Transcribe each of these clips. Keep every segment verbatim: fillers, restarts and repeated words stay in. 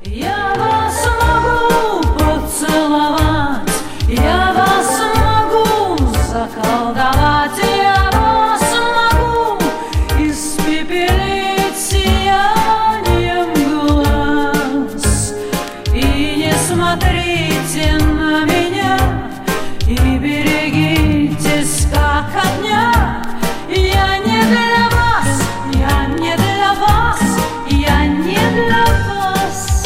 Я вас могу поцеловать, я вас могу заколдовать, я вас могу испепелить сиянием глаз. И не смотрите на меня, и берегитесь как огня. Я не для вас, я не для вас, я не для вас.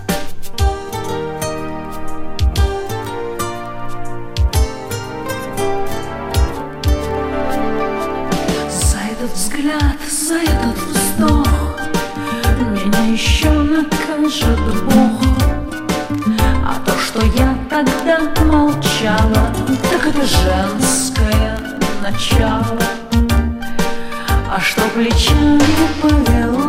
За этот взгляд, за этот вздох меня еще накажет Бог. А то, что я тогда молчала, так это женское начало. А что плечами повело,